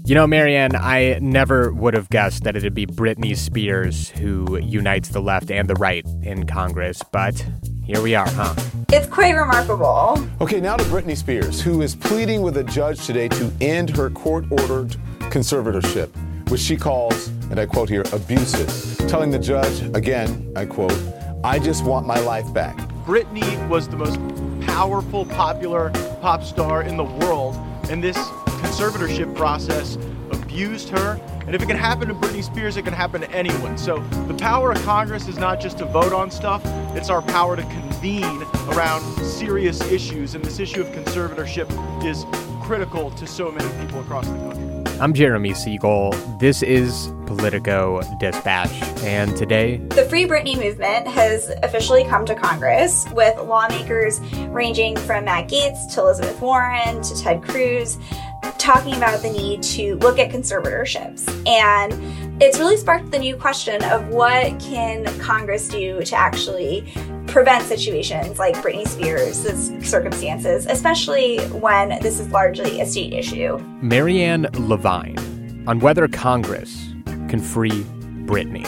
You know, Marianne, I never would have guessed that it'd be Britney Spears who unites the left and the right in Congress, but here we are, huh? It's quite remarkable. Okay, now to Britney Spears, who is pleading with a judge today to end her court-ordered conservatorship, which she calls, and I quote here, abusive, telling the judge, again, I quote, "I just want my life back." Britney was the most powerful, popular pop star in the world, and this conservatorship process abused her. And if it can happen to Britney Spears, it can happen to anyone. So the power of Congress is not just to vote on stuff, it's our power to convene around serious issues. And this issue of conservatorship is critical to so many people across the country. I'm Jeremy Siegel. This is Politico Dispatch. And today, the Free Britney movement has officially come to Congress, with lawmakers ranging from Matt Gaetz to Elizabeth Warren to Ted Cruz talking about the need to look at conservatorships. And it's really sparked the new question of what can Congress do to actually prevent situations like Britney Spears' circumstances, especially when this is largely a state issue. Marianne Levine on whether Congress can free Britney.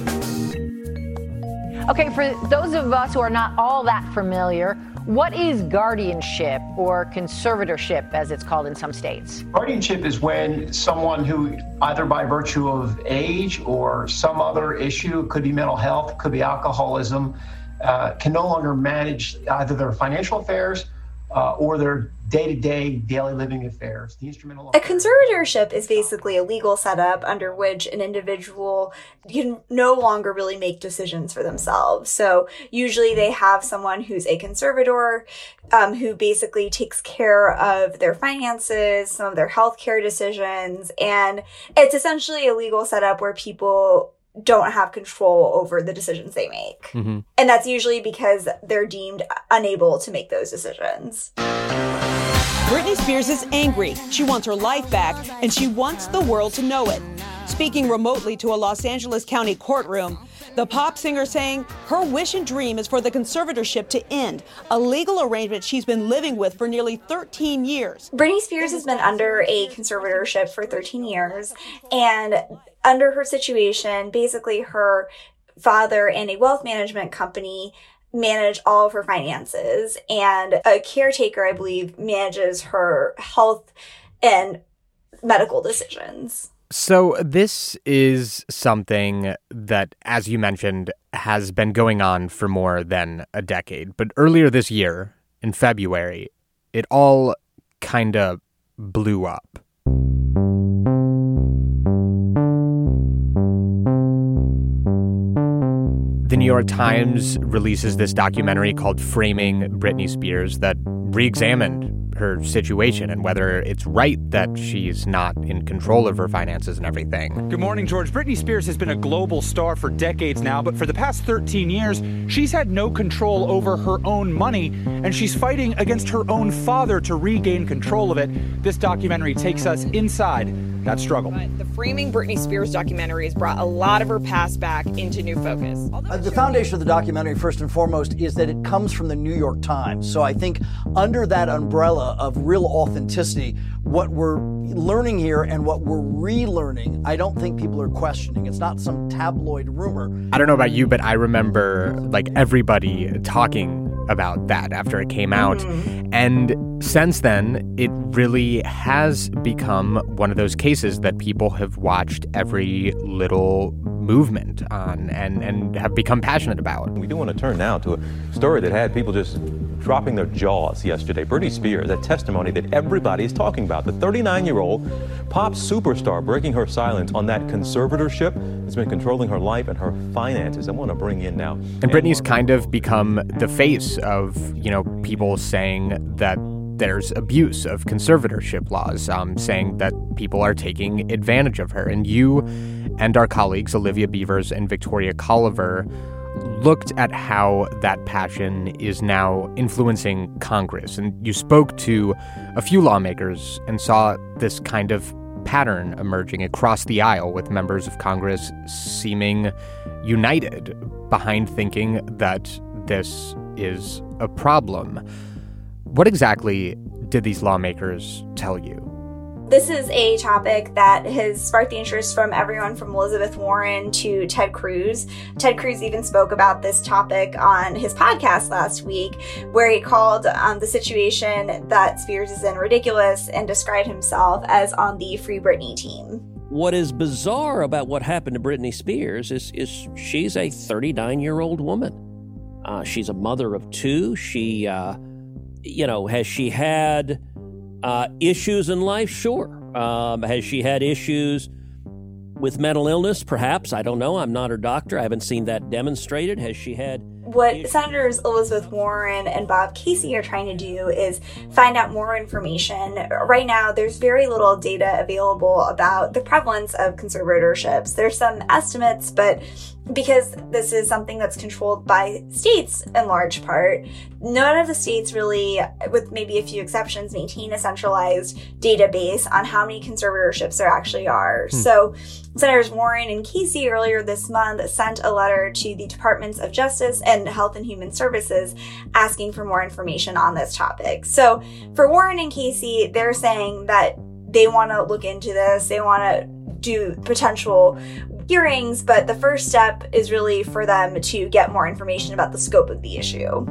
Okay, for those of us who are not all that familiar, what is guardianship or conservatorship, as it's called in some states? Guardianship is when someone who, either by virtue of age or some other issue, could be mental health, could be alcoholism, can no longer manage either their financial affairs or their day-to-day daily living affairs. A conservatorship is basically a legal setup under which an individual can no longer really make decisions for themselves. So usually they have someone who's a conservator who basically takes care of their finances, some of their healthcare decisions, and it's essentially a legal setup where people don't have control over the decisions they make. Mm-hmm. And that's usually because they're deemed unable to make those decisions. Britney Spears is angry. She wants her life back, and she wants the world to know it. Speaking remotely to a Los Angeles County courtroom, the pop singer saying her wish and dream is for the conservatorship to end, a legal arrangement she's been living with for nearly 13 years. Britney Spears has been under a conservatorship for 13 years, and under her situation, basically her father and a wealth management company manage all of her finances, and a caretaker, I believe, manages her health and medical decisions. So this is something that, as you mentioned, has been going on for more than a decade. But earlier this year, in February, it all kind of blew up. The New York Times releases this documentary called Framing Britney Spears that re-examined her situation and whether it's right that she's not in control of her finances and everything. Good morning, George. Britney Spears has been a global star for decades now, but for the past 13 years, she's had no control over her own money, and she's fighting against her own father to regain control of it. This documentary takes us inside that struggle. The Framing Britney Spears documentary has brought a lot of her past back into new focus. The foundation of the documentary, first and foremost, is that it comes from the New York Times. So I think under that umbrella of real authenticity, what we're learning here and what we're relearning, I don't think people are questioning. It's not some tabloid rumor. I don't know about you, but I remember everybody talking about that after it came out. And since then, it really has become one of those cases that people have watched every little movement on and have become passionate about. We do want to turn now to a story that had people just dropping their jaws yesterday. Britney Spears, that testimony that everybody is talking about. The 39-year-old pop superstar breaking her silence on that conservatorship that's been controlling her life and her finances. I want to bring in now. And Britney's kind of become the face of, people saying that there's abuse of conservatorship laws, saying that people are taking advantage of her. And you and our colleagues, Olivia Beavers and Victoria Colliver, looked at how that passion is now influencing Congress. And you spoke to a few lawmakers and saw this kind of pattern emerging across the aisle, with members of Congress seeming united behind thinking that this is a problem. What exactly did these lawmakers tell you? This is a topic that has sparked the interest from everyone from Elizabeth Warren to Ted Cruz. Ted Cruz even spoke about this topic on his podcast last week, where he called the situation that Spears is in ridiculous and described himself as on the Free Britney team. What is bizarre about what happened to Britney Spears is she's a 39-year-old woman. She's a mother of two. She, has she had issues in life? Sure. Has she had issues with mental illness? Perhaps. I don't know. I'm not her doctor. I haven't seen that demonstrated. Has she had... What Senators Elizabeth Warren and Bob Casey are trying to do is find out more information. Right now, there's very little data available about the prevalence of conservatorships. There's some estimates, but because this is something that's controlled by states in large part, none of the states really, with maybe a few exceptions, maintain a centralized database on how many conservatorships there actually are. So Senators Warren and Casey earlier this month sent a letter to the Departments of Justice and Health and Human Services asking for more information on this topic. So for Warren and Casey, they're saying that they want to look into this. They want to do potential hearings, but the first step is really for them to get more information about the scope of the issue.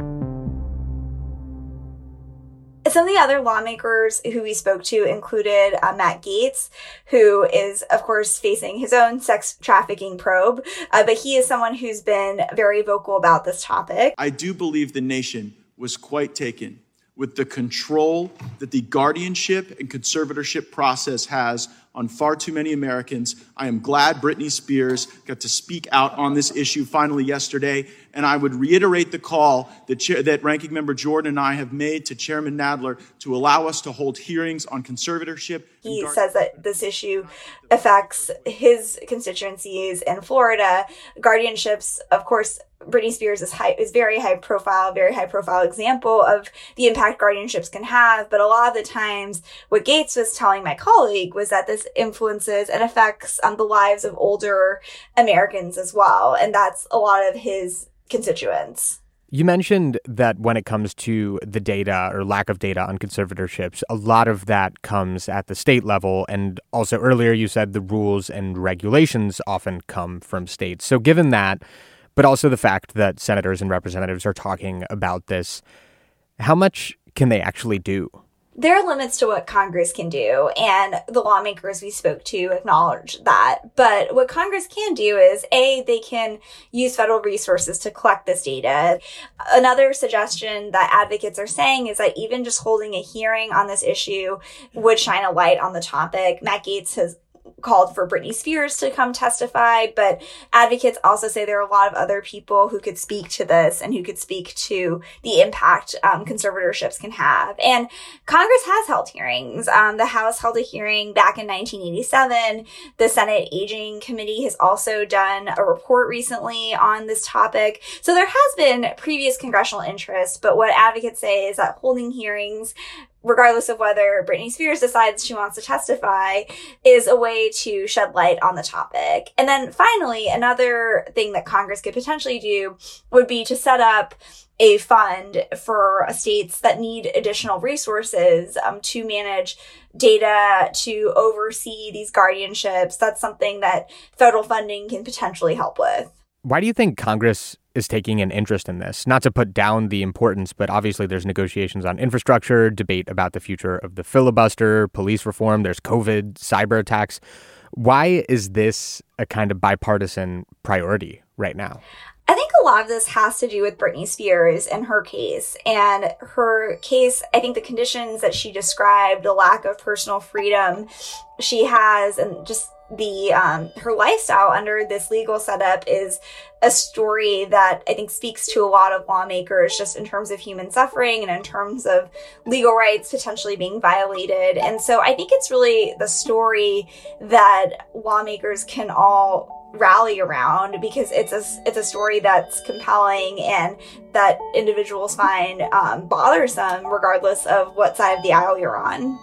Some of the other lawmakers who we spoke to included Matt Gaetz, who is, of course, facing his own sex trafficking probe, but he is someone who's been very vocal about this topic. I do believe the nation was quite taken with the control that the guardianship and conservatorship process has on far too many Americans. I am glad Britney Spears got to speak out on this issue finally yesterday, and I would reiterate the call that Ranking Member Jordan and I have made to Chairman Nadler to allow us to hold hearings on conservatorship. He says that this issue affects his constituencies in Florida. Guardianships, of course, Britney Spears is very high profile example of the impact guardianships can have. But a lot of the times, what Gaetz was telling my colleague was that this influences and affects the lives of older Americans as well. And that's a lot of his constituents. You mentioned that when it comes to the data or lack of data on conservatorships, a lot of that comes at the state level. And also earlier you said the rules and regulations often come from states. So given that, but also the fact that senators and representatives are talking about this, how much can they actually do? There are limits to what Congress can do, and the lawmakers we spoke to acknowledge that. But what Congress can do is, A, they can use federal resources to collect this data. Another suggestion that advocates are saying is that even just holding a hearing on this issue would shine a light on the topic. Matt Gaetz has called for Britney Spears to come testify, but advocates also say there are a lot of other people who could speak to this and who could speak to the impact conservatorships can have. And Congress has held hearings. The House held a hearing back in 1987. The Senate Aging Committee has also done a report recently on this topic. So there has been previous congressional interest, but what advocates say is that holding hearings, regardless of whether Britney Spears decides she wants to testify, is a way to shed light on the topic. And then finally, another thing that Congress could potentially do would be to set up a fund for states that need additional resources to manage data, to oversee these guardianships. That's something that federal funding can potentially help with. Why do you think Congress is taking an interest in this? Not to put down the importance, but obviously there's negotiations on infrastructure, debate about the future of the filibuster, police reform, there's COVID, cyber attacks. Why is this a kind of bipartisan priority right now? I think a lot of this has to do with Britney Spears and her case. And her case, I think the conditions that she described, the lack of personal freedom she has, and just the her lifestyle under this legal setup is a story that I think speaks to a lot of lawmakers just in terms of human suffering and in terms of legal rights potentially being violated. And so I think it's really the story that lawmakers can all rally around, because it's a story that's compelling and that individuals find bothersome regardless of what side of the aisle you're on.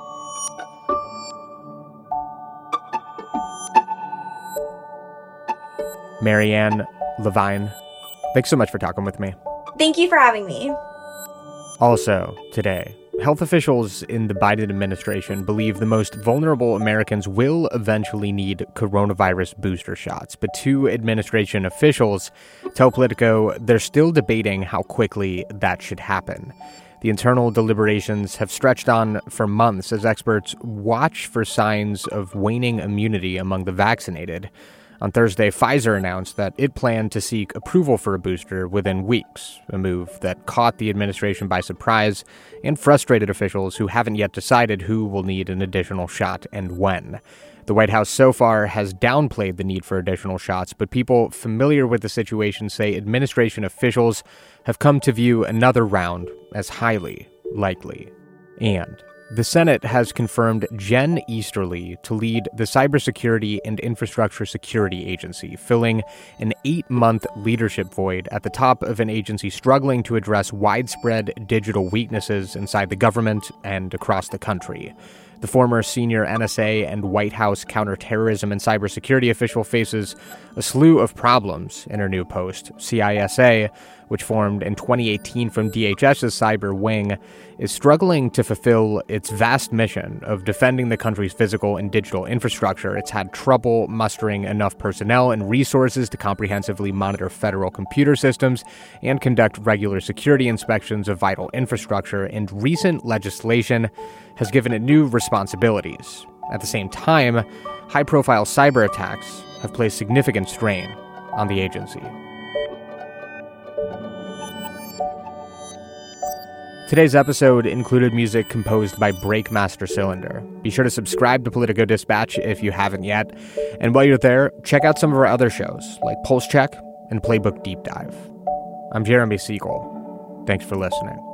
Marianne Levine, thanks so much for talking with me. Thank you for having me. Also today, health officials in the Biden administration believe the most vulnerable Americans will eventually need coronavirus booster shots. But two administration officials tell Politico they're still debating how quickly that should happen. The internal deliberations have stretched on for months as experts watch for signs of waning immunity among the vaccinated. On Thursday, Pfizer announced that it planned to seek approval for a booster within weeks, a move that caught the administration by surprise and frustrated officials who haven't yet decided who will need an additional shot and when. The White House so far has downplayed the need for additional shots, but people familiar with the situation say administration officials have come to view another round as highly likely. And the Senate has confirmed Jen Easterly to lead the Cybersecurity and Infrastructure Security Agency, filling an 8-month leadership void at the top of an agency struggling to address widespread digital weaknesses inside the government and across the country. The former senior NSA and White House counterterrorism and cybersecurity official faces a slew of problems in her new post. CISA, which formed in 2018 from DHS's cyber wing, is struggling to fulfill its vast mission of defending the country's physical and digital infrastructure. It's had trouble mustering enough personnel and resources to comprehensively monitor federal computer systems and conduct regular security inspections of vital infrastructure, and recent legislation has given it new responsibilities. At the same time, high-profile cyber attacks have placed significant strain on the agency. Today's episode included music composed by Breakmaster Cylinder. Be sure to subscribe to Politico Dispatch if you haven't yet. And while you're there, check out some of our other shows like Pulse Check and Playbook Deep Dive. I'm Jeremy Siegel. Thanks for listening.